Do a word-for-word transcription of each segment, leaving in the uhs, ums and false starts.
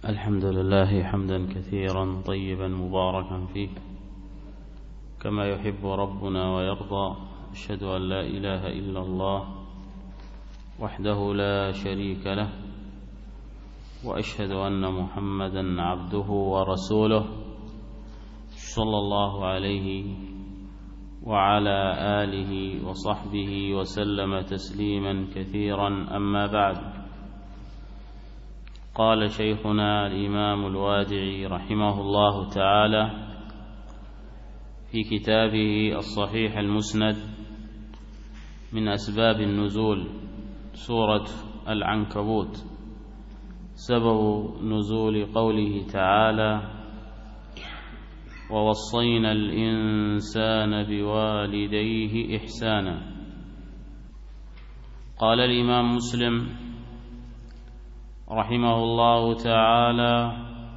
الحمد لله حمدا كثيرا طيبا مباركا فيه كما يحب ربنا ويرضى. أشهد أن لا إله إلا الله وحده لا شريك له، وأشهد أن محمدا عبده ورسوله صلى الله عليه وعلى آله وصحبه وسلم تسليما كثيرا. أما بعد، قال شيخنا الإمام الوادعي رحمه الله تعالى في كتابه الصحيح المسند من أسباب النزول سورة العنكبوت: سبب نزول قوله تعالى: ووصينا الإنسان بوالديه إحسانا. قال الإمام مسلم رحمه الله تعالى: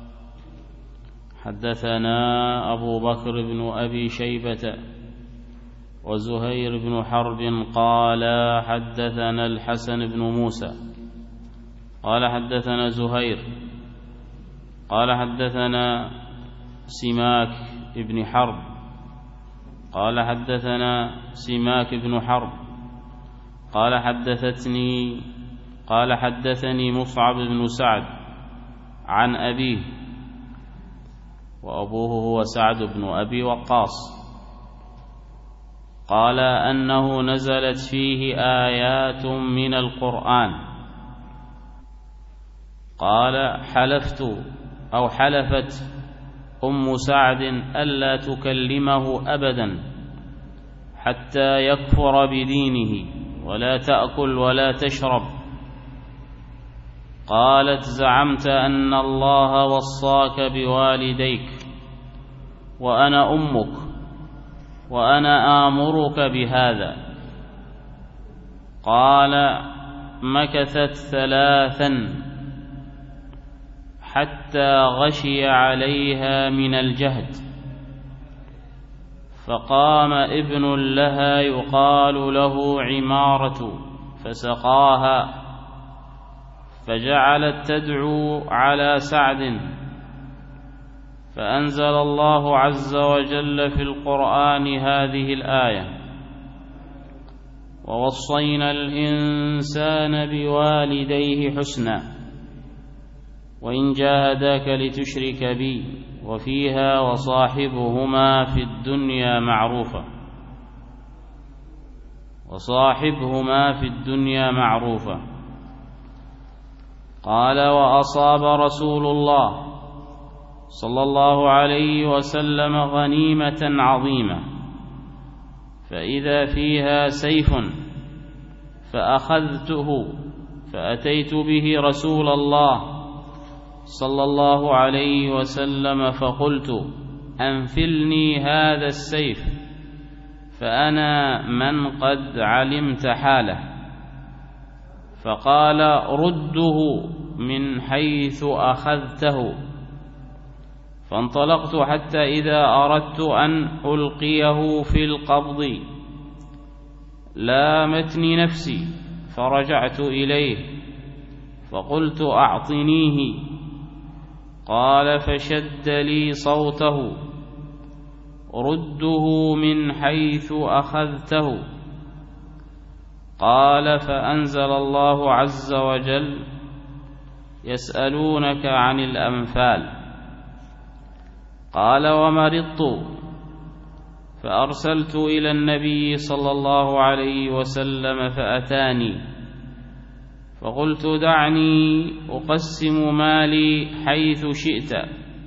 حدثنا أبو بكر بن أبي شيبة وزهير بن حرب قال حدثنا الحسن بن موسى قال حدثنا زهير قال حدثنا سماك بن حرب قال حدثنا سماك بن حرب قال حدثتني قال حدثني مصعب بن سعد عن أبيه، وأبوه هو سعد بن أبي وقاص، قال أنه نزلت فيه آيات من القرآن. قال: حلفت أو حلفت أم سعد ألا تكلمه أبدا حتى يكفر بدينه ولا تأكل ولا تشرب. قالت: زعمت أن الله وصاك بوالديك وأنا أمك وأنا آمرك بهذا. قال: مكثت ثلاثا حتى غشي عليها من الجهد، فقام ابن لها يقال له عمارة فسقاها، فجعلت تدعو على سعد، فأنزل الله عز وجل في القرآن هذه الآية: ووصينا الإنسان بوالديه حسنا وإن جاهداك لتشرك بي وفيها وصاحبهما في الدنيا معروفا وصاحبهما في الدنيا معروفا. قال: وأصاب رسول الله صلى الله عليه وسلم غنيمة عظيمة، فإذا فيها سيف، فأخذته فأتيت به رسول الله صلى الله عليه وسلم فقلت: أنفلني هذا السيف، فأنا من قد علمت حاله. فقال: رده من حيث أخذته. فانطلقت حتى إذا أردت أن ألقيه في القبض لامتني نفسي، فرجعت إليه فقلت: أعطنيه. قال: فشد لي صوته: رده من حيث أخذته. قال: فأنزل الله عز وجل: يسألونك عن الأنفال. قال: ومرضت فأرسلت إلى النبي صلى الله عليه وسلم فأتاني، فقلت: دعني أقسم مالي حيث شئت.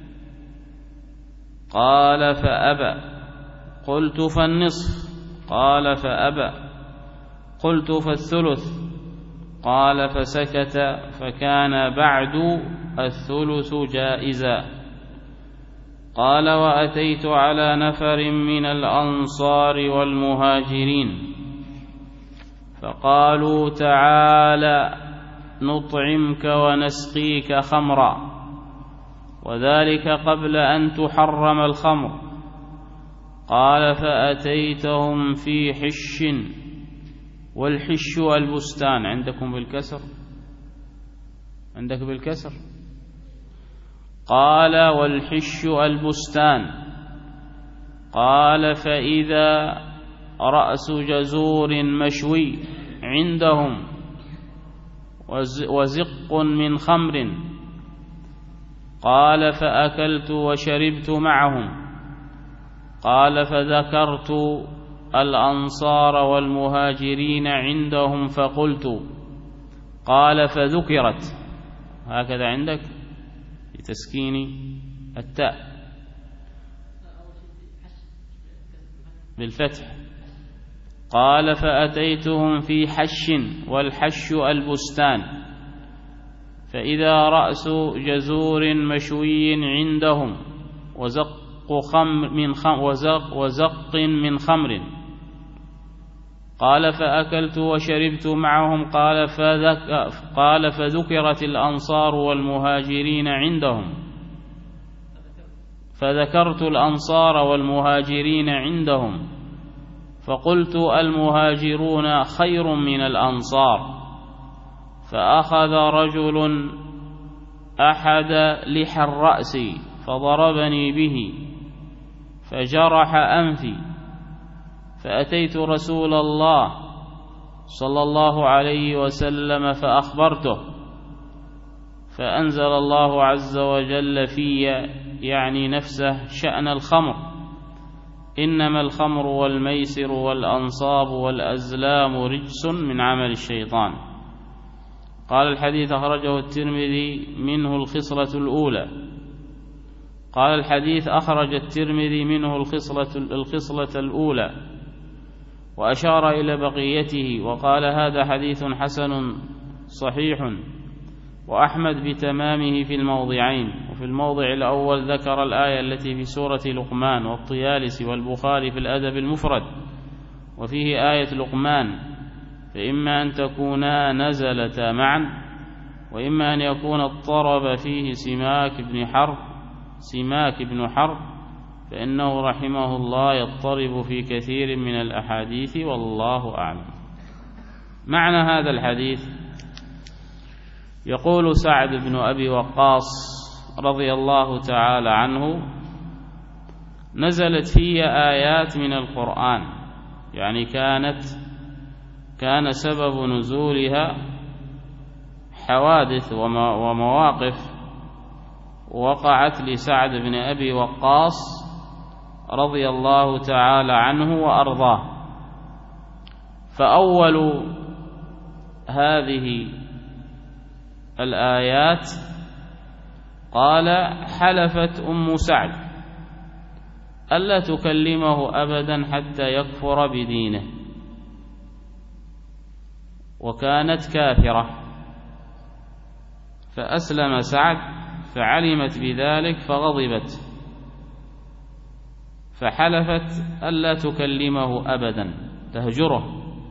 قال: فأبى. قلت: فالنصف. قال: فأبى. قلت: فالثلث. قال: فسكت، فكان بعد الثلث جائزا. قال: وأتيت على نفر من الأنصار والمهاجرين فقالوا: تعالى نطعمك ونسقيك خمرا، وذلك قبل أن تحرم الخمر. قال: فأتيتهم في حش، والحش البستان. عندكم بالكسر؟ عندك بالكسر؟ قال: والحش البستان. قال: فإذا رأس جزور مشوي عندهم وزق من خمر. قال: فأكلت وشربت معهم. قال: فذكرت الأنصار والمهاجرين عندهم فقلت. قال: فذكرت، هكذا عندك بتسكين التاء بالفتح. قال: فأتيتهم في حش، والحش البستان، فإذا رأس جزور مشوي عندهم وزق خمر من خم وزق, وزق من خمر. قال: فأكلت وشربت معهم. قال: فذك قال فذكرت الأنصار والمهاجرين عندهم فذكرت الأنصار والمهاجرين عندهم فقلت: المهاجرون خير من الأنصار. فأخذ رجل أحد لحى الرأس فضربني به فجرح أنفي، فأتيت رسول الله صلى الله عليه وسلم فأخبرته، فأنزل الله عز وجل في يعني نفسه شأن الخمر: إنما الخمر والميسر والأنصاب والأزلام رجس من عمل الشيطان. قال: الحديث أخرجه الترمذي منه الخصلة الأولى. قال: الحديث أخرج الترمذي منه الخصلة, الخصلة الأولى، وأشار إلى بقيته، وقال: هذا حديث حسن صحيح. وأحمد بتمامه في الموضعين، وفي الموضع الأول ذكر الآية التي في سورة لقمان، والطيالسي والبخاري في الأدب المفرد، وفيه آية لقمان: فإما أن تكونا نزلتا معا، وإما أن يكون اضطرب فيه سماك بن حرب سماك بن حرب فإنه رحمه الله يضطرب في كثير من الأحاديث، والله أعلم. معنى هذا الحديث: يقول سعد بن أبي وقاص رضي الله تعالى عنه: نزلت في آيات من القرآن، يعني كانت كان سبب نزولها حوادث ومواقف وقعت لسعد بن أبي وقاص رضي الله تعالى عنه وأرضاه. فأول هذه الآيات قال: حلفت أم سعد ألا تكلمه أبدا حتى يكفر بدينه، وكانت كافرة، فأسلم سعد فعلمت بذلك فغضبت، فحلفت ألا تكلمه أبدا، تهجره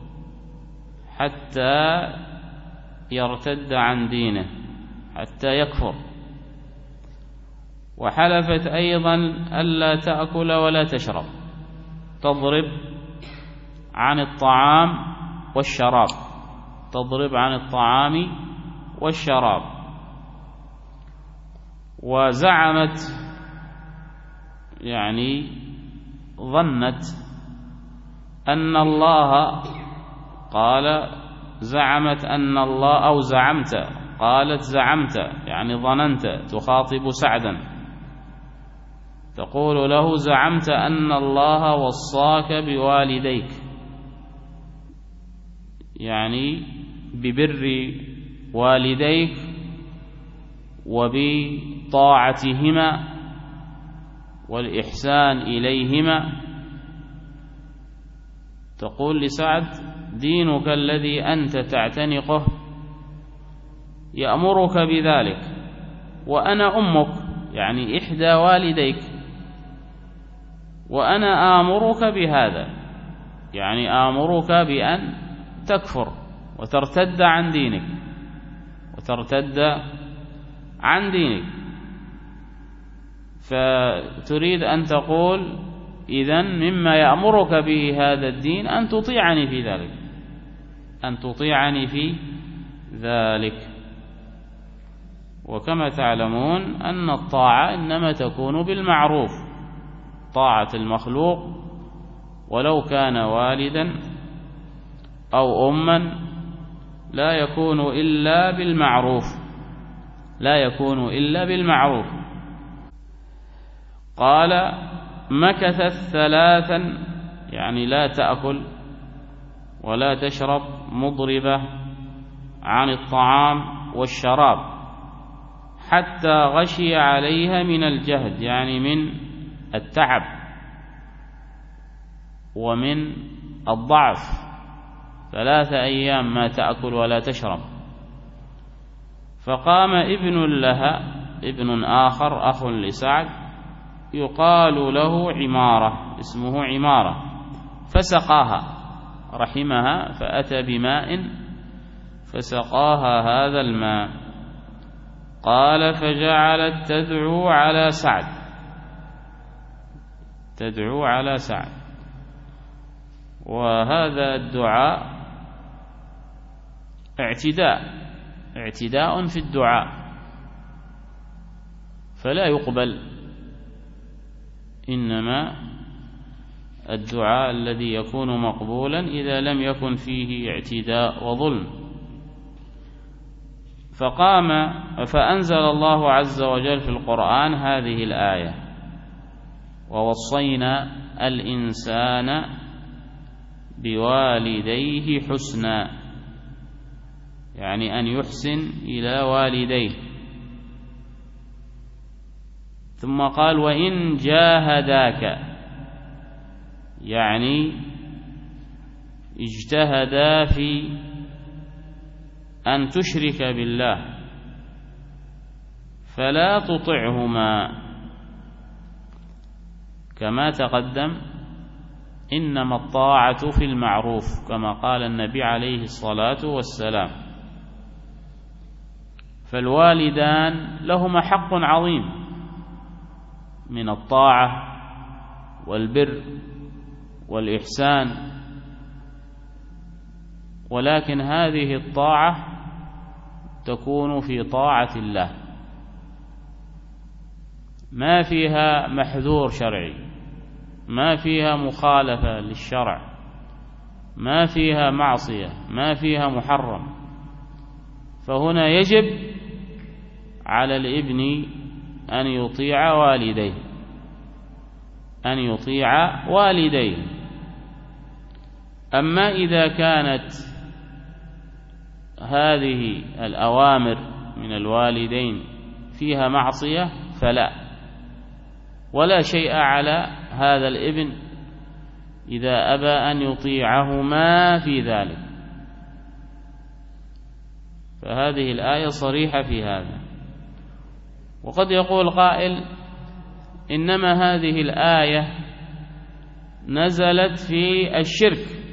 حتى يرتد عن دينه، حتى يكفر. وحلفت أيضا ألا تأكل ولا تشرب، تضرب عن الطعام والشراب، تضرب عن الطعام والشراب. وزعمت يعني ظنت أن الله قال زعمت أن الله أو زعمت قالت زعمت يعني ظننت، تخاطب سعدا تقول له: زعمت أن الله وصاك بوالديك، يعني ببر والديك وبطاعتهما والإحسان إليهما. تقول لسعد: دينك الذي أنت تعتنقه يأمرك بذلك، وأنا أمك يعني إحدى والديك، وأنا آمرك بهذا، يعني آمرك بأن تكفر وترتد عن دينك وترتد عن دينك. فتريد أن تقول: إذن مما يأمرك به هذا الدين أن تطيعني في ذلك، أن تطيعني في ذلك. وكما تعلمون أن الطاعة إنما تكون بالمعروف، طاعة المخلوق ولو كان والدا أو أما لا يكون إلا بالمعروف، لا يكون إلا بالمعروف. قال مكثت ثلاثا، يعني لا تأكل ولا تشرب، مضربة عن الطعام والشراب، حتى غشي عليها من الجهد، يعني من التعب ومن الضعف، ثلاثة أيام ما تأكل ولا تشرب. فقام ابن لها، ابن آخر أخ لسعد يقال له عمارة، اسمه عمارة، فسقاها، رحمها، فأتى بماء فسقاها هذا الماء. قال فجعلت تدعو على سعد، تدعو على سعد، وهذا الدعاء اعتداء، اعتداء في الدعاء، فلا يقبل، إنما الدعاء الذي يكون مقبولا إذا لم يكن فيه اعتداء وظلم. فقام فأنزل الله عز وجل في القرآن هذه الآية: ووصينا الإنسان بوالديه حسنا، يعني أن يحسن إلى والديه. ثم قال وإن جاهداك، يعني اجتهدا في أن تشرك بالله فلا تطعهما، كما تقدم إنما الطاعة في المعروف، كما قال النبي عليه الصلاة والسلام. فالوالدان لهما حق عظيم من الطاعة والبر والإحسان، ولكن هذه الطاعة تكون في طاعة الله، ما فيها محذور شرعي، ما فيها مخالفة للشرع، ما فيها معصية، ما فيها محرم. فهنا يجب على الابن أن يطيع والديه، أن يطيع والديه. أما إذا كانت هذه الأوامر من الوالدين فيها معصية فلا، ولا شيء على هذا الابن إذا أبى أن يطيعهما في ذلك. فهذه الآية صريحة في هذا. وقد يقول قائل إنما هذه الآية نزلت في الشرك.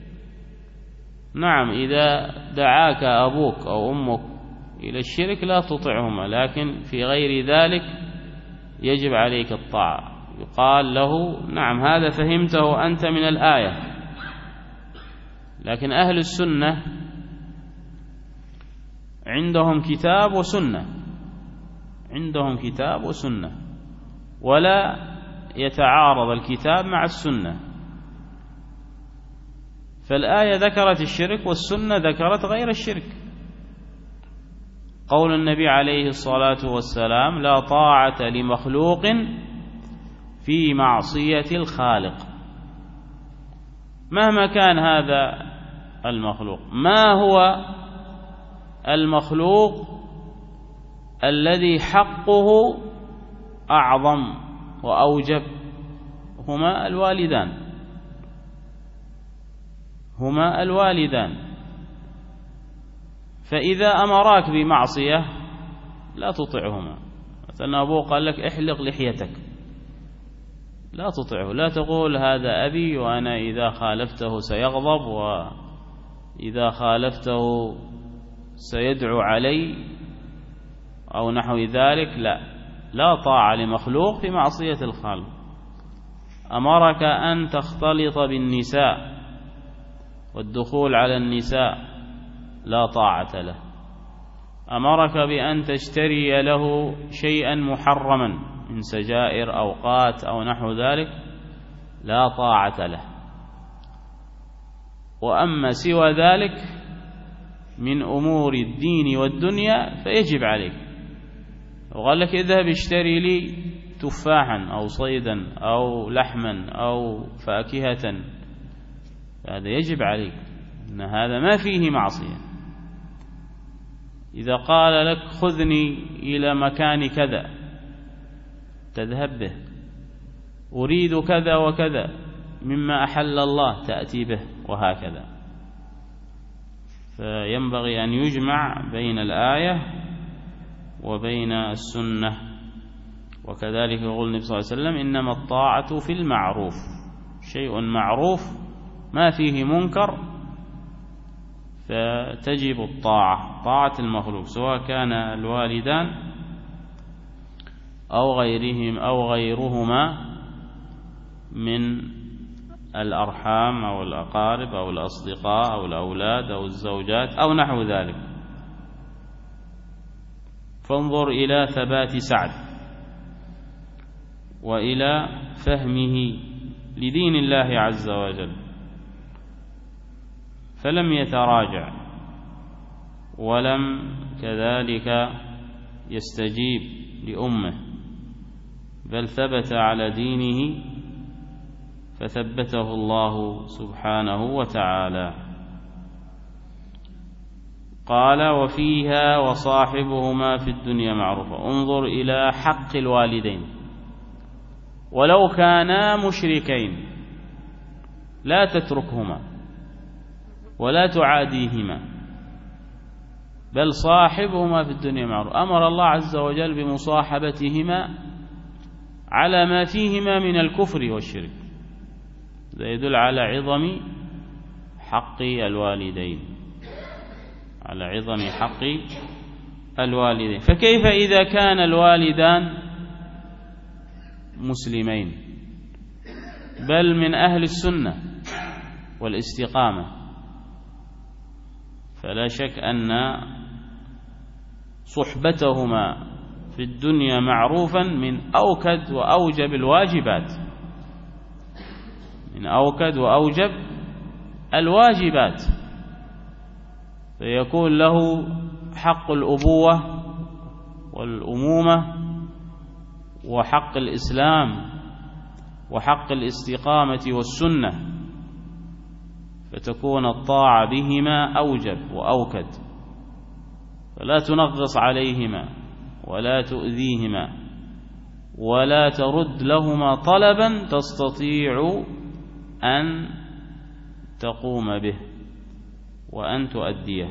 نعم، إذا دعاك أبوك أو أمك إلى الشرك لا تطعهما، لكن في غير ذلك يجب عليك الطاعة. يقال له نعم هذا فهمته أنت من الآية، لكن أهل السنة عندهم كتاب وسنة، عندهم كتاب وسنة، ولا يتعارض الكتاب مع السنة. فالآية ذكرت الشرك والسنة ذكرت غير الشرك. قول النبي عليه الصلاة والسلام: لا طاعة لمخلوق في معصية الخالق. مهما كان هذا المخلوق، ما هو المخلوق الذي حقه أعظم وأوجب؟ هما الوالدان، هما الوالدان. فإذا أمراك بمعصية لا تطعهما. مثلا أبوه قال لك احلق لحيتك، لا تطعه، لا تقول هذا أبي وأنا إذا خالفته سيغضب وإذا خالفته سيدعو علي أو نحو ذلك. لا، لا طاعة لمخلوق في معصية الخالق. أمرك أن تختلط بالنساء والدخول على النساء، لا طاعة له. أمرك بأن تشتري له شيئا محرما من سجائر أو قات أو نحو ذلك لا طاعة له. وأما سوى ذلك من أمور الدين والدنيا فيجب عليك. وقال لك اذهب اشتري لي تفاحا أو صيدا أو لحما أو فاكهة، هذا يجب عليك، إن هذا ما فيه معصية. إذا قال لك خذني إلى مكان كذا تذهب به، أريد كذا وكذا مما أحل الله تأتي به، وهكذا. فينبغي أن يجمع بين الآية وبين السنة. وكذلك يقول النبي صلى الله عليه وسلم إنما الطاعة في المعروف، شيء معروف ما فيه منكر فتجب الطاعة، طاعة المخلوق، سواء كان الوالدان أو غيرهم أو غيرهما من الأرحام أو الأقارب أو الأصدقاء أو الأولاد أو الزوجات أو نحو ذلك. فانظر إلى ثبات سعد وإلى فهمه لدين الله عز وجل، فلم يتراجع ولم كذلك يستجيب لأمه، بل ثبت على دينه فثبته الله سبحانه وتعالى. قال وفيها وصاحبهما في الدنيا معروفا. انظر إلى حق الوالدين ولو كانا مشركين لا تتركهما ولا تعاديهما، بل صاحبهما في الدنيا معروفا. أمر الله عز وجل بمصاحبتهما على ما فيهما من الكفر والشرك، هذا يدل على عظم حق الوالدين، على عظم حق الوالدين. فكيف إذا كان الوالدان مسلمين بل من أهل السنة والاستقامة؟ فلا شك أن صحبتهما في الدنيا معروفا من أوكد وأوجب الواجبات، من أوكد وأوجب الواجبات. فيكون له حق الأبوة والأمومة وحق الإسلام وحق الاستقامة والسنة، فتكون الطاعة بهما أوجب وأوكد، فلا تنغص عليهما ولا تؤذيهما ولا ترد لهما طلبا تستطيع أن تقوم به وأن تؤديه.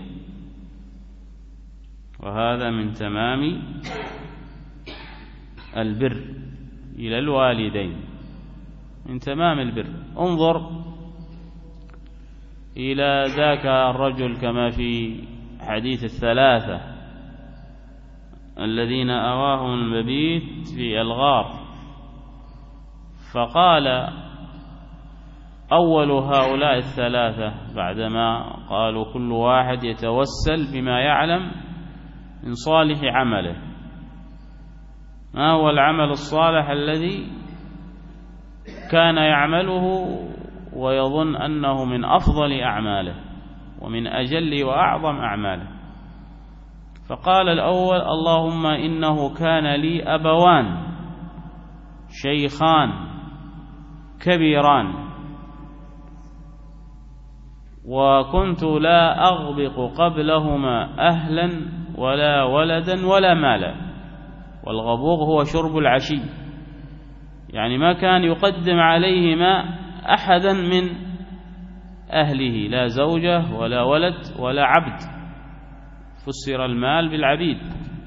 وهذا من تمام البر إلى الوالدين، من تمام البر. انظر إلى ذاك الرجل كما في حديث الثلاثة الذين أواهم المبيت في الغار، فقال أول هؤلاء الثلاثة بعدما قالوا كل واحد يتوسل بما يعلم من صالح عمله، ما هو العمل الصالح الذي كان يعمله ويظن أنه من أفضل أعماله ومن أجل وأعظم أعماله؟ فقال الأول اللهم إنه كان لي أبوان شيخان كبيران وكنت لا أغبق قبلهما أهلا ولا ولدا ولا مالا. والغبوغ هو شرب العشي، يعني ما كان يقدم عليهما أحدا من أهله، لا زوجة ولا ولد ولا عبد، فسر المال بالعبيد،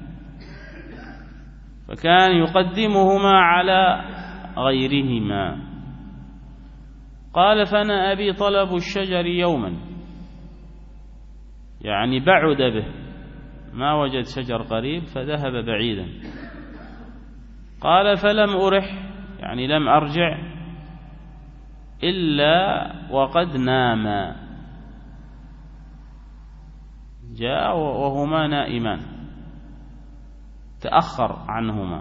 فكان يقدمهما على غيرهما. قال فأنا أبي طلب الشجر يوما، يعني بعد به، ما وجد شجر قريب فذهب بعيدا. قال فلم أرح، يعني لم أرجع إلا وقد ناما، جاء وهما نائمان، تأخر عنهما.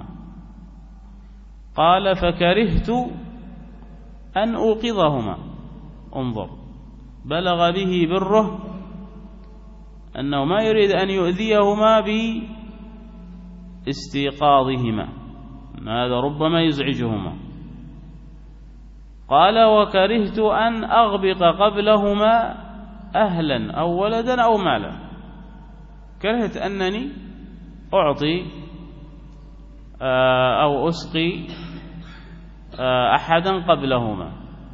قال فكرهت أن أوقظهما. انظر، بلغ به بره أنه ما يريد أن يؤذيهما باستيقاظهما، هذا ربما يزعجهما. قال وكرهت أن أغبق قبلهما أهلا أو ولدا أو مالا، كرهت أنني أعطي أو أسقي أحدا قبلهما.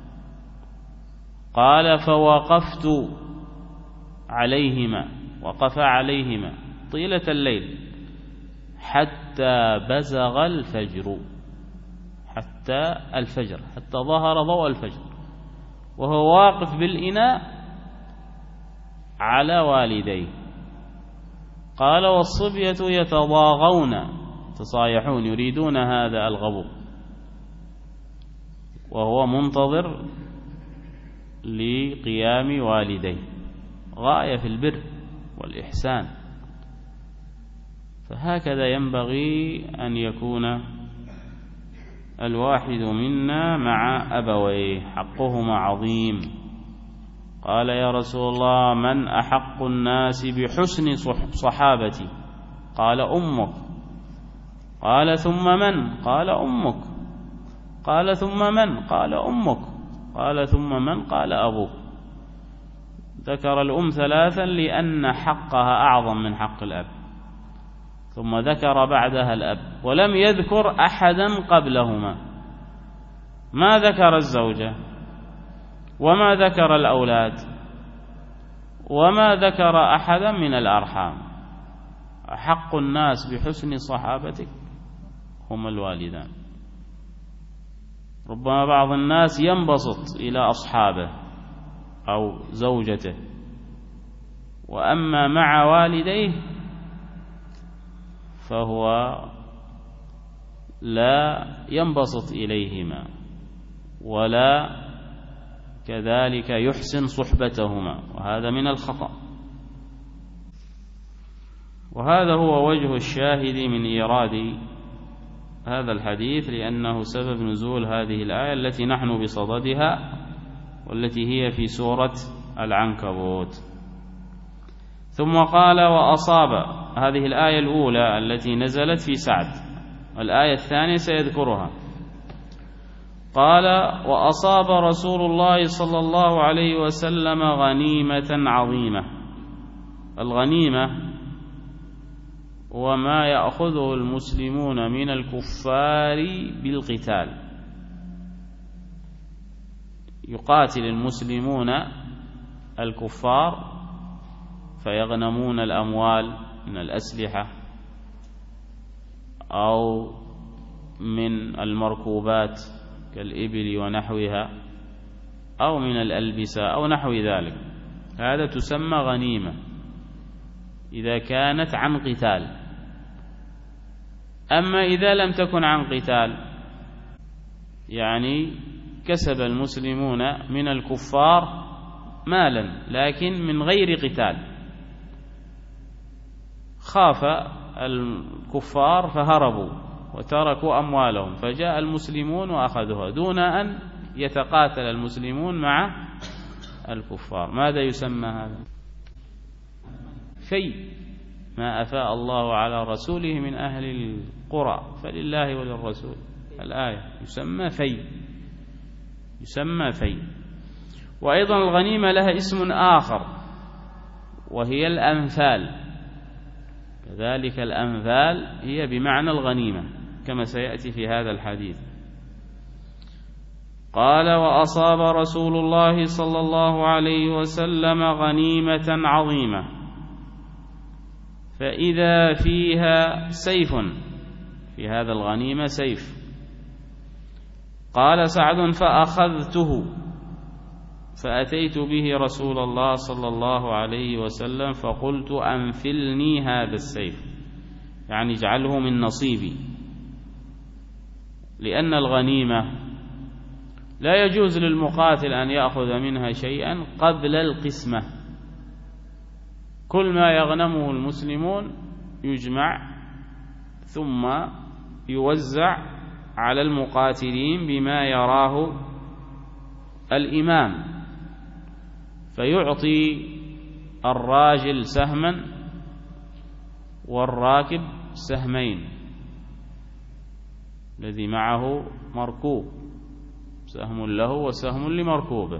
قال فوقفت عليهما، وقف عليهما طيلة الليل حتى بزغ الفجر، حتى الفجر، حتى ظهر ضوء الفجر، وهو واقف بالإناء على والديه. قال والصبية يتضاغون، تصايحون، يريدون هذا الغبو، وهو منتظر لقيام والديه، غاية في البر والإحسان. فهكذا ينبغي أن يكون الواحد منا مع أبويه، حقهما عظيم. قال يا رسول الله من أحق الناس بحسن صحابتي؟ قال أمك. قال ثم من؟ قال أمك. قال ثم من؟ قال أمك. قال ثم من؟ قال أبوك. ذكر الأم ثلاثا لأن حقها أعظم من حق الأب، ثم ذكر بعدها الأب، ولم يذكر أحدا قبلهما. ما ذكر الزوجة، وما ذكر الأولاد، وما ذكر أحدا من الأرحام. حق الناس بحسن صحابتك هم الوالدان. ربما بعض الناس ينبسط إلى أصحابه أو زوجته، وأما مع والديه فهو لا ينبسط إليهما، ولا كذلك يحسن صحبتهما، وهذا من الخطأ. وهذا هو وجه الشاهد من إيراد هذا الحديث، لأنه سبب نزول هذه الآية التي نحن بصددها، والتي هي في سورة العنكبوت. ثم قال وأصاب، هذه الآية الأولى التي نزلت في سعد، والآية الثانية سيذكرها. قال وأصاب رسول الله صلى الله عليه وسلم غنيمة عظيمة. الغنيمة وما يأخذه المسلمون من الكفار بالقتال. يقاتل المسلمون الكفار فيغنمون الأموال من الأسلحة أو من المركوبات كالإبل ونحوها، أو من الألبسة أو نحو ذلك. هذا تسمى غنيمة إذا كانت عن قتال. أما إذا لم تكن عن قتال، يعني كسب المسلمون من الكفار مالا لكن من غير قتال، خاف الكفار فهربوا وتركوا أموالهم، فجاء المسلمون وأخذوها دون أن يتقاتل المسلمون مع الكفار. ماذا يسمى هذا؟ في ما أفاء الله على رسوله من أهل القرى فلله وللرسول، الآية يسمى في، يسمى في. وأيضا الغنيمة لها اسم آخر وهي الأنفال، كذلك الأنفال هي بمعنى الغنيمة كما سيأتي في هذا الحديث. قال وأصاب رسول الله صلى الله عليه وسلم غنيمة عظيمة فإذا فيها سيف، في هذا الغنيمة سيف. قال سعد فأخذته فأتيت به رسول الله صلى الله عليه وسلم فقلت أنفلني هذا السيف، يعني اجعله من نصيبي، لأن الغنيمة لا يجوز للمقاتل أن يأخذ منها شيئا قبل القسمة. كل ما يغنمه المسلمون يجمع ثم يوزع على المقاتلين بما يراه الإمام، فيعطي الراجل سهما والراكب سهمين، الذي معه مركوب سهم له وسهم لمركوبه،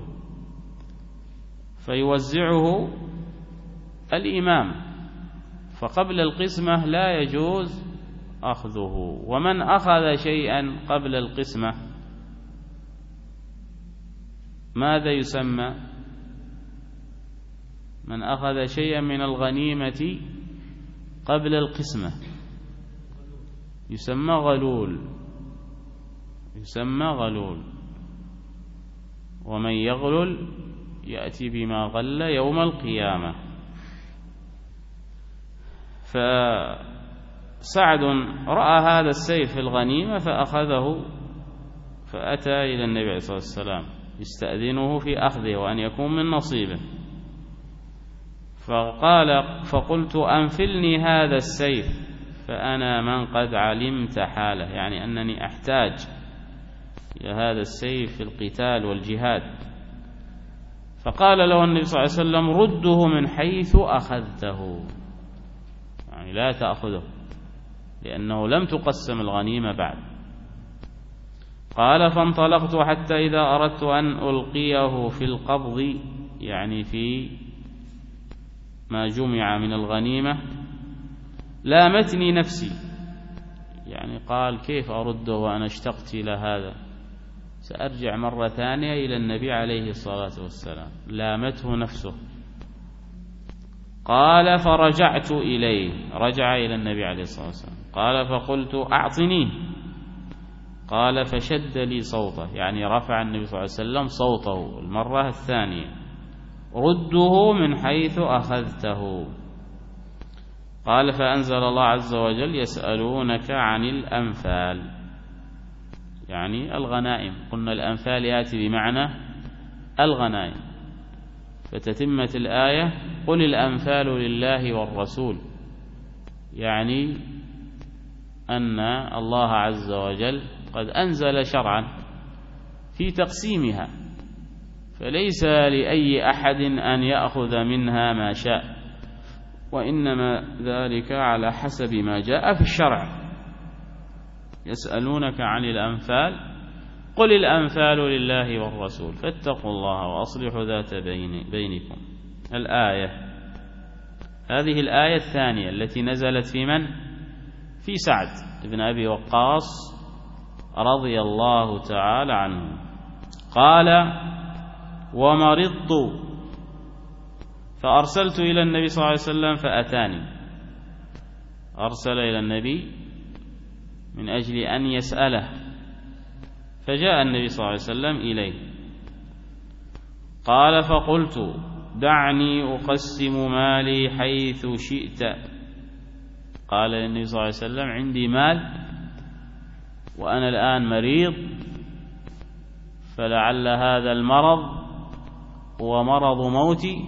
فيوزعه الإمام، فقبل القسمة لا يجوز أخذه. ومن أخذ شيئا قبل القسمة ماذا يسمى؟ من أخذ شيئا من الغنيمة قبل القسمة يسمى غلول، يسمى غلول. ومن يغلل يأتي بما غل يوم القيامة. فسعد رأى هذا السيف في الغنيمة فأخذه، فأتى إلى النبي عليه الصلاة والسلام يستأذنه في أخذه وأن يكون من نصيبه، فقال فقلت أنفلني هذا السيف فأنا من قد علمت حاله، يعني أنني أحتاج إلى هذا السيف في القتال والجهاد. فقال له النبي صلى الله عليه وسلم رده من حيث أخذته، يعني لا تأخذه لأنه لم تقسم الغنيمة بعد. قال فانطلقت حتى إذا أردت أن ألقيه في القبض، يعني في ما جمع من الغنيمة، لامتني نفسي، يعني قال كيف أرده وأنا اشتقت إلى هذا، سأرجع مرة ثانية إلى النبي عليه الصلاة والسلام. لامته نفسه. قال فرجعت إليه، رجع إلى النبي عليه الصلاة والسلام. قال فقلت أعطنيه، قال فشد لي صوته، يعني رفع النبي صلى الله عليه وسلم صوته المرة الثانية، رده من حيث أخذته. قال فأنزل الله عز وجل يسألونك عن الأنفال، يعني الغنائم. قلنا الأنفال يأتي بمعنى الغنائم، فتتمة الآية قل الأنفال لله والرسول، يعني أن الله عز وجل قد أنزل شرعا في تقسيمها، فليس لأي أحد أن يأخذ منها ما شاء، وإنما ذلك على حسب ما جاء في الشرع. يسألونك عن الأنفال قل الأنفال لله والرسول فاتقوا الله وأصلحوا ذات بين بينكم. الآية هذه الآية الثانية التي نزلت في من؟ في سعد بن أبي وقاص رضي الله تعالى عنه. قال ومرضت فأرسلت إلى النبي صلى الله عليه وسلم فأتاني، أرسل إلى النبي من أجل أن يسأله، فجاء النبي صلى الله عليه وسلم إليه. قال فقلت دعني أقسم مالي حيث شئت. قال للنبي صلى الله عليه وسلم عندي مال وأنا الآن مريض، فلعل هذا المرض هو مرض موتي،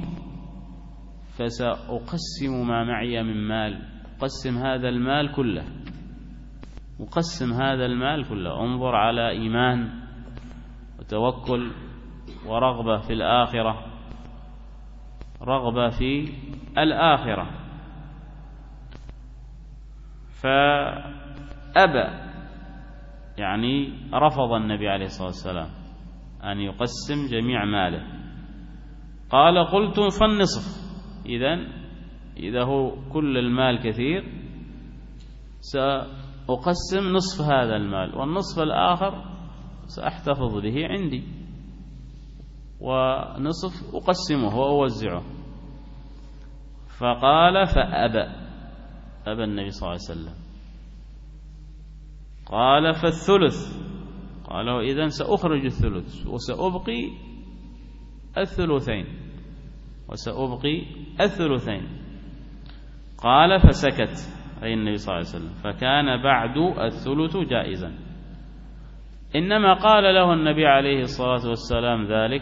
فسأقسم ما معي من مال، أقسم هذا المال كله، أقسم هذا المال كله. انظر على إيمان وتوكل ورغبة في الآخرة، رغبة في الآخرة. فأبى، يعني رفض النبي عليه الصلاة والسلام أن يقسم جميع ماله. قال قلت فالنصف، إذن إذا هو كل المال كثير سأقسم نصف هذا المال، والنصف الآخر سأحتفظ به عندي، ونصف أقسمه وأوزعه. فقال فأبى، أبى النبي صلى الله عليه وسلم. قال فالثلث، قال إذن سأخرج الثلث وسأبقي الثلثين، وسأبقي الثلثين. قال فسكت، أي النبي صلى الله عليه وسلم، فكان بعد الثلث جائزا. إنما قال له النبي عليه الصلاة والسلام ذلك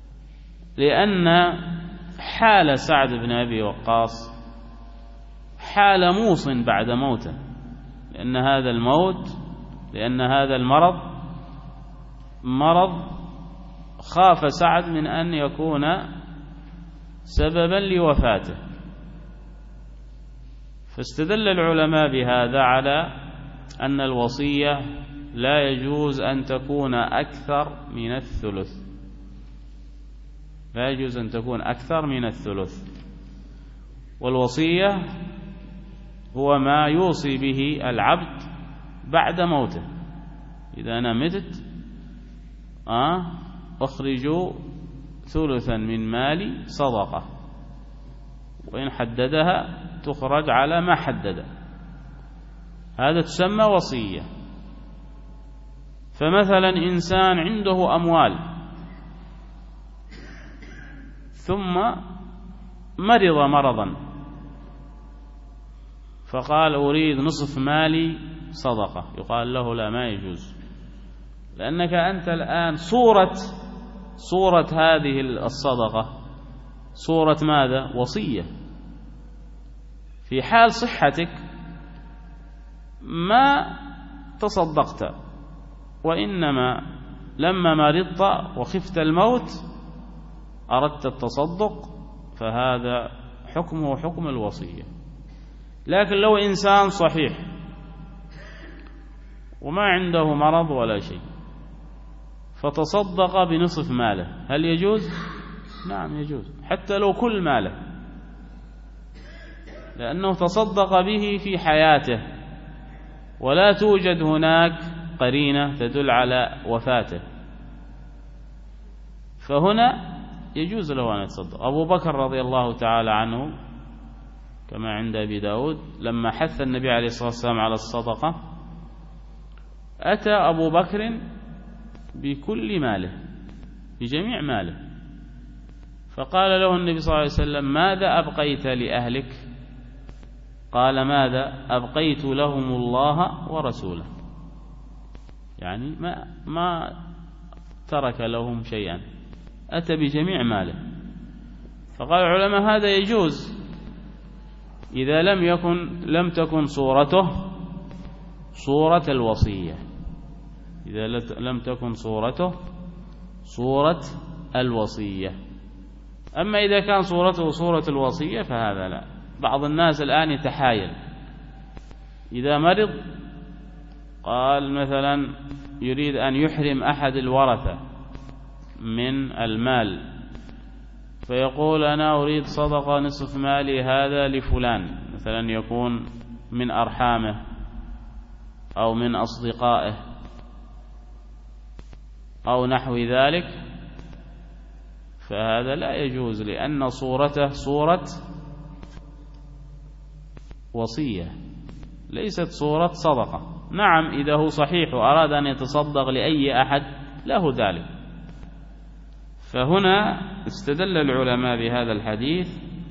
لأن حال سعد بن أبي وقاص حال موص بعد موته، لأن هذا الموت لأن هذا المرض مرض خاف سعد من أن يكون سببا لوفاته، فاستدل العلماء بهذا على أن الوصية لا يجوز أن تكون أكثر من الثلث، لا يجوز أن تكون أكثر من الثلث. والوصية هو ما يوصي به العبد بعد موته، إذا أنا متت آه أخرجوا ثلثا من مالي صدقة، وإن حددها تخرج على ما حدد، هذا تسمى وصية. فمثلا إنسان عنده أموال ثم مرض مرضا فقال أريد نصف مالي صدقة، يقال له لا، ما يجوز، لأنك أنت الآن صورة صورة هذه الصدقة صورة ماذا؟ وصية. في حال صحتك ما تصدقت، وإنما لما مرضت وخفت الموت أردت التصدق، فهذا حكمه حكم الوصية. لكن لو إنسان صحيح وما عنده مرض ولا شيء فتصدق بنصف ماله، هل يجوز؟ نعم يجوز، حتى لو كل ماله، لأنه تصدق به في حياته ولا توجد هناك قرينة تدل على وفاته، فهنا يجوز له أن يتصدق. أبو بكر رضي الله تعالى عنه كما عند أبي داود لما حث النبي عليه الصلاة والسلام على الصدقة أتى أبو بكر بكل ماله، بجميع ماله، فقال له النبي صلى الله عليه وسلم ماذا أبقيت لأهلك؟ قال ماذا؟ أبقيت لهم الله ورسوله، يعني ما, ما ترك لهم شيئا، أتى بجميع ماله. فقال العلماء هذا يجوز إذا لم يكن لم تكن صورته صورة الوصية، إذا لم تكن صورته صورة الوصية. أما إذا كان صورته صورة الوصية فهذا لا. بعض الناس الآن يتحايل، إذا مرض قال مثلا يريد أن يحرم أحد الورثة من المال، فيقول أنا أريد صدقة نصف مالي هذا لفلان، مثلا يكون من أرحامه أو من أصدقائه أو نحو ذلك، فهذا لا يجوز، لأن صورته صورة وصية ليست صورة صدقة. نعم إذا هو صحيح وأراد أن يتصدق لأي أحد له ذلك. فهنا استدل العلماء بهذا الحديث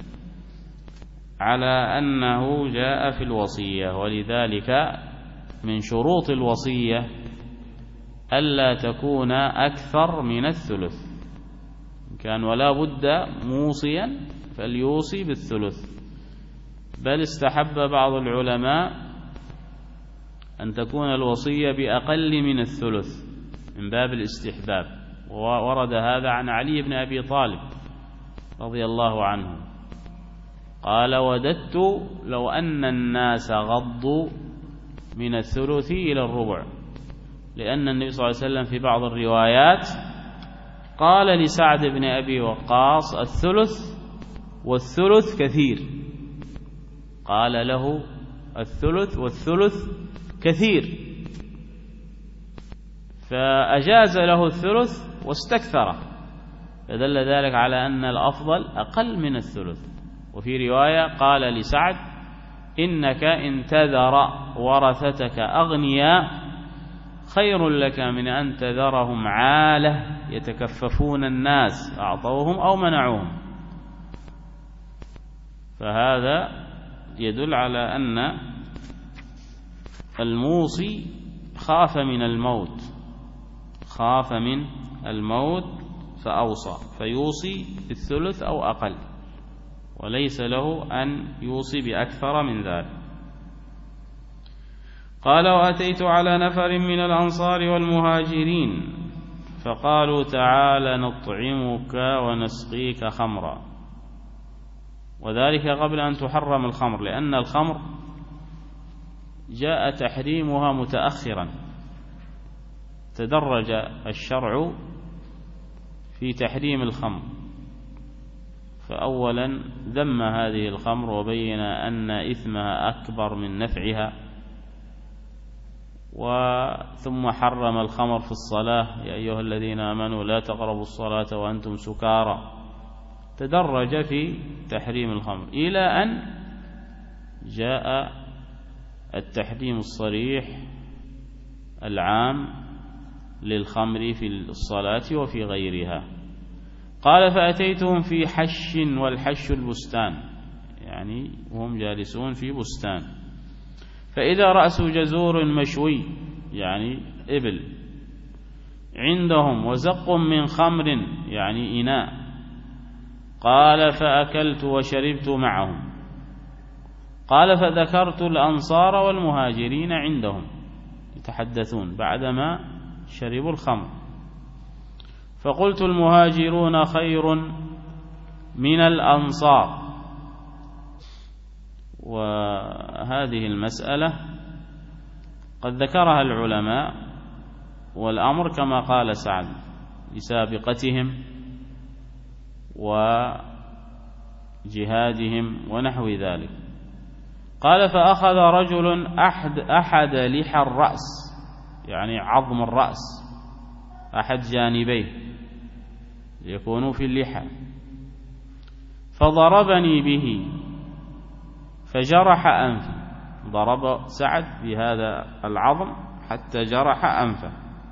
على أنه جاء في الوصية، ولذلك من شروط الوصية ألا تكون أكثر من الثلث، كان ولا بد موصيا فليوصي بالثلث، بل استحب بعض العلماء أن تكون الوصية بأقل من الثلث من باب الاستحباب، وورد هذا عن علي بن أبي طالب رضي الله عنه قال وددت لو أن الناس غضوا من الثلث إلى الربع، لأن النبي صلى الله عليه وسلم في بعض الروايات قال لسعد بن أبي وقاص الثلث والثلث كثير، قال له الثلث والثلث كثير، فأجاز له الثلث واستكثره، فدل ذلك على أن الأفضل أقل من الثلث. وفي رواية قال لسعد إنك إن تذر ورثتك أغنياء خير لك من أن تذرهم عالة يتكففون الناس أعطوهم أو منعوهم. فهذا يدل على أن الموصي خاف من الموت خاف من الموت فأوصى، فيوصي بالثلث أو أقل، وليس له أن يوصي بأكثر من ذلك. قال: وأتيت على نفر من الأنصار والمهاجرين فقالوا: تعال نطعمك ونسقيك خمرا، وذلك قبل أن تحرم الخمر، لأن الخمر جاء تحريمها متأخرا، تدرج الشرع في تحريم الخمر، فأولا ذم هذه الخمر وبين أن إثمها أكبر من نفعها، وثم حرم الخمر في الصلاة: يا أيها الذين آمنوا لا تقربوا الصلاة وأنتم سكارى. تدرج في تحريم الخمر إلى أن جاء التحريم الصريح العام للخمر في الصلاة وفي غيرها. قال: فأتيتهم في حش، والحش البستان، يعني وهم جالسون في بستان، فإذا رأس جزور مشوي، يعني إبل، عندهم وزق من خمر، يعني إناء. قال: فأكلت وشربت معهم. قال: فذكرت الأنصار والمهاجرين عندهم يتحدثون بعدما شربوا الخمر، فقلت: المهاجرون خير من الأنصار. وهذه المسألة قد ذكرها العلماء، والأمر كما قال سعد لسابقتهم وجهادهم ونحو ذلك. قال: فأخذ رجل أحد, أحد لحى الرأس، يعني عظم الرأس، أحد جانبيه يكون في اللحى، فضربني به فجرح أنفي. ضرب سعد بهذا العظم حتى جرح أنفه،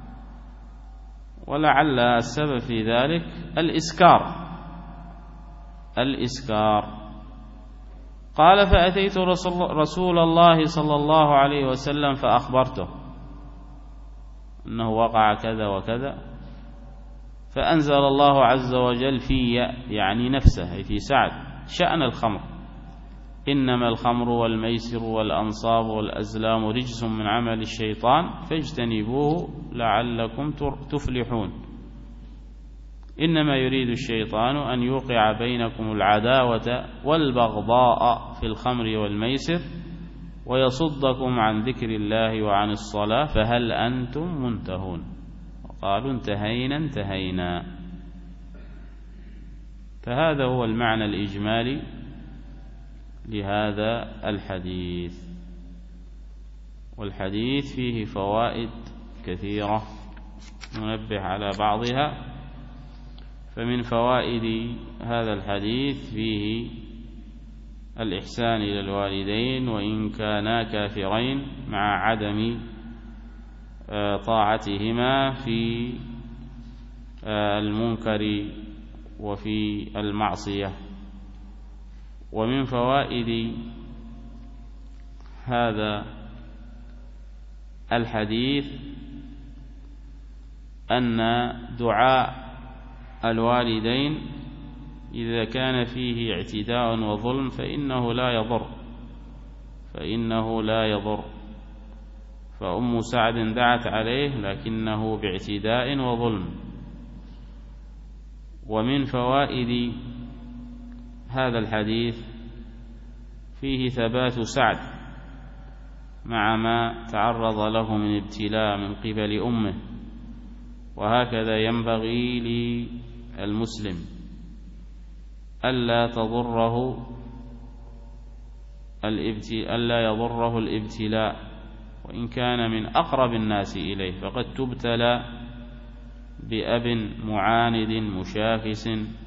ولعل السبب في ذلك الإسكار الإسكار قال: فأتيت رسول الله صلى الله عليه وسلم فأخبرته أنه وقع كذا وكذا، فأنزل الله عز وجل في، يعني نفسه، أي في سعد، شأن الخمر: إنما الخمر والميسر والأنصاب والأزلام رجس من عمل الشيطان فاجتنبوه لعلكم تفلحون. إنما يريد الشيطان أن يوقع بينكم العداوة والبغضاء في الخمر والميسر ويصدكم عن ذكر الله وعن الصلاة فهل أنتم منتهون؟ وقالوا: انتهينا انتهينا. فهذا هو المعنى الإجمالي لهذا الحديث، والحديث فيه فوائد كثيرة ننبه على بعضها. فمن فوائد هذا الحديث فيه الإحسان إلى الوالدين وإن كانا كافرين، مع عدم طاعتهما في المنكر وفي المعصية. ومن فوائد هذا الحديث أن دعاء الوالدين إذا كان فيه اعتداء وظلم فإنه لا يضر فإنه لا يضر فأم سعد دعت عليه لكنه باعتداء وظلم. ومن فوائد هذا الحديث فيه ثبات سعد مع ما تعرض له من ابتلاء من قبل أمه، وهكذا ينبغي للمسلم ألا تضره ألا يضره الابتلاء وإن كان من أقرب الناس إليه، فقد تبتلى بأب معاند مشاكس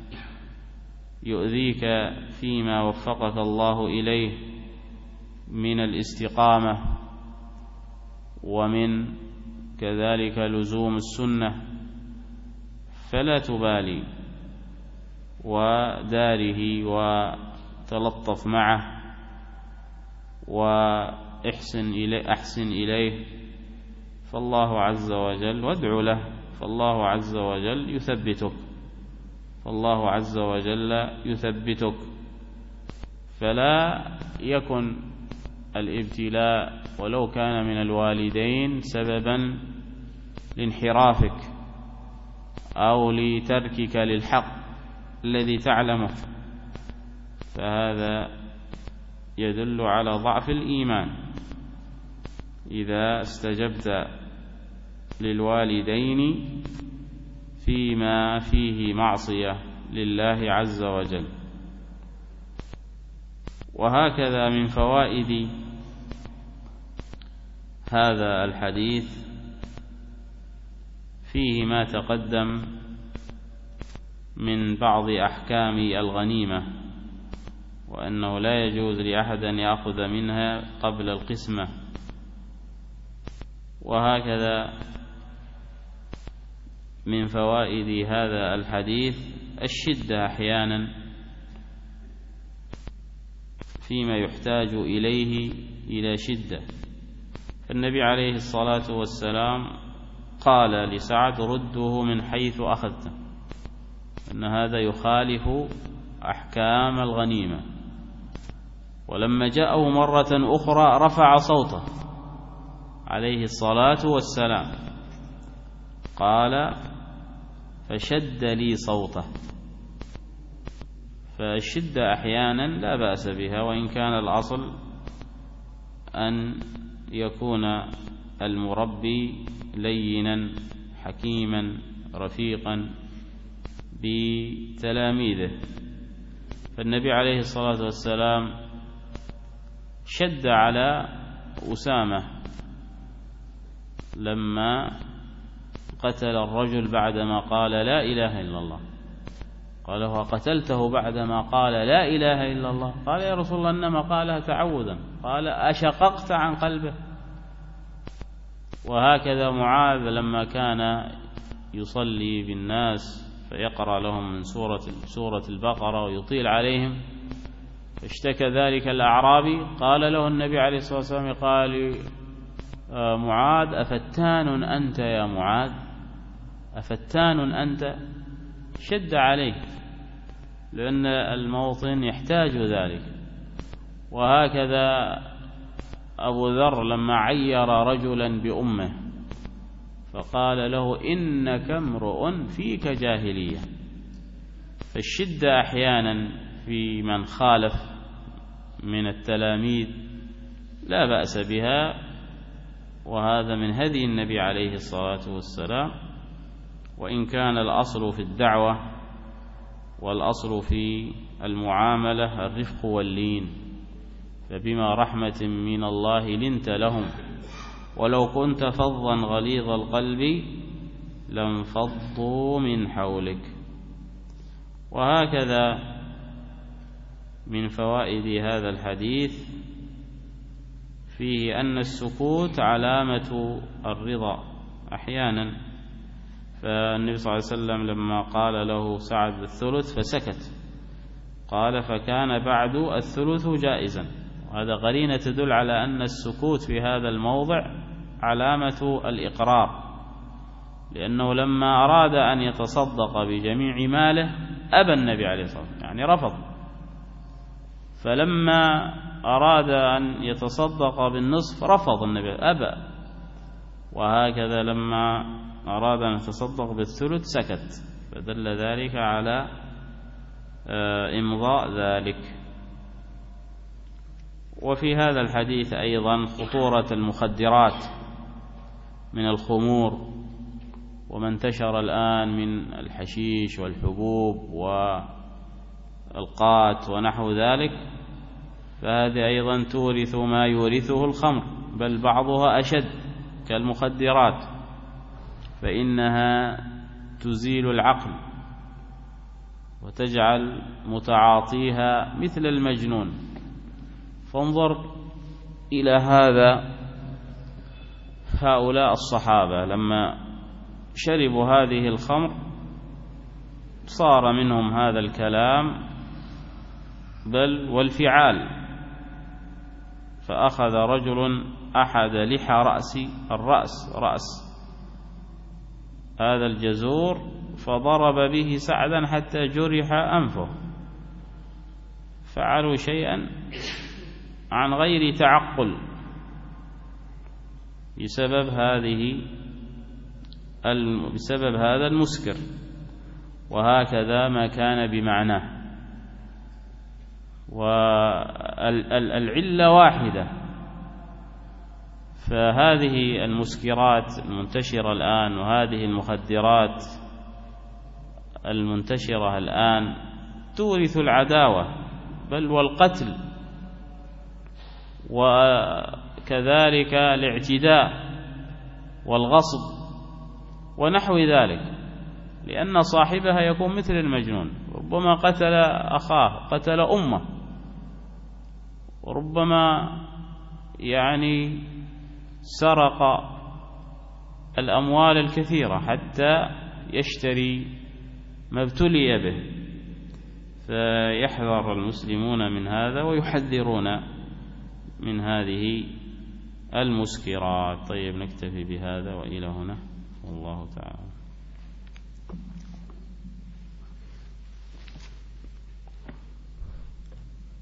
يؤذيك فيما وفقك الله إليه من الاستقامة ومن كذلك لزوم السنة، فلا تبالي وداره وتلطف معه وأحسن إليه, أحسن إليه فالله عز وجل وادع له فالله عز وجل يثبتك فالله عز وجل يثبتك فلا يكن الابتلاء ولو كان من الوالدين سببا لانحرافك أو لتركك للحق الذي تعلمه، فهذا يدل على ضعف الإيمان إذا استجبت للوالدين فيما فيه معصية لله عز وجل. وهكذا من فوائد هذا الحديث فيه ما تقدم من بعض أحكام الغنيمة، وأنه لا يجوز لأحد أن يأخذ منها قبل القسمة. وهكذا من فوائد هذا الحديث الشدة أحيانا فيما يحتاج إليه إلى شدة. فالنبي عليه الصلاة والسلام قال لسعد: رده من حيث أخذته، أن هذا يخالف أحكام الغنيمة. ولما جاءه مرة أخرى رفع صوته عليه الصلاة والسلام، قال: فشد لي صوته. فالشدة أحيانا لا بأس بها، وإن كان الأصل أن يكون المربي لينا حكيما رفيقا بتلاميذه. فالنبي عليه الصلاة والسلام شد على أسامة لما قتل الرجل بعدما قال لا إله إلا الله. قال: هو قتلته بعدما قال لا إله إلا الله؟ قال: يا رسول الله إنما قالها تعوذا. قال: أشققت عن قلبه؟ وهكذا معاذ لما كان يصلي بالناس فيقرأ لهم من سورة سورة البقرة ويطيل عليهم، فاشتكى ذلك الأعرابي، قال له النبي عليه الصلاة والسلام: قال معاذ: أفتان أنت يا معاذ؟ أفتان أنت؟ شد عليه، لأن الموطن يحتاج ذلك. وهكذا أبو ذر لما عير رجلا بأمه فقال له: إنك امرؤ فيك جاهلية. فالشدة أحيانا في من خالف من التلاميذ لا بأس بها، وهذا من هدي النبي عليه الصلاة والسلام. وإن كان الأصل في الدعوة والأصل في المعاملة الرفق واللين، فبما رحمة من الله لنت لهم ولو كنت فظا غليظ القلب لانفضوا من حولك. وهكذا من فوائد هذا الحديث فيه أن السكوت علامة الرضا أحيانا. فالنبي صلى الله عليه وسلم لما قال له سعد الثلث فسكت، قال: فكان بعد الثلث جائزا. وهذا قرينة تدل على أن السكوت في هذا الموضع علامة الإقرار، لأنه لما أراد أن يتصدق بجميع ماله أبى النبي عليه الصلاة والسلام، يعني رفض. فلما أراد أن يتصدق بالنصف رفض النبي، أبى. وهكذا لما أراد أن يتصدق بالثلث سكت، فدل ذلك على إمضاء ذلك. وفي هذا الحديث أيضا خطورة المخدرات من الخمور وما انتشر الآن من الحشيش والحبوب والقات ونحو ذلك، فهذه أيضا تورث ما يورثه الخمر، بل بعضها أشد كالمخدرات، فإنها تزيل العقل وتجعل متعاطيها مثل المجنون. فانظر إلى هذا هؤلاء الصحابة لما شربوا هذه الخمر صار منهم هذا الكلام بل والفعال. فأخذ رجل أحد لحى رأس الرأس رأس هذا الجزور فضرب به سعدا حتى جرح أنفه، فعلوا شيئا عن غير تعقل بسبب هذه بسبب هذا المسكر، وهكذا ما كان بمعناه. والعلة واحدة، فهذه المسكرات المنتشرة الآن وهذه المخدرات المنتشرة الآن تورث العداوة بل والقتل، وكذلك الاعتداء والغصب ونحو ذلك، لأن صاحبها يكون مثل المجنون، ربما قتل أخاه، قتل أمه، وربما يعني سرق الأموال الكثيرة حتى يشتري ما ابتلي به. فيحذر المسلمون من هذا ويحذرون من هذه المسكرات. طيب، نكتفي بهذا وإلى هنا، والله تعالى.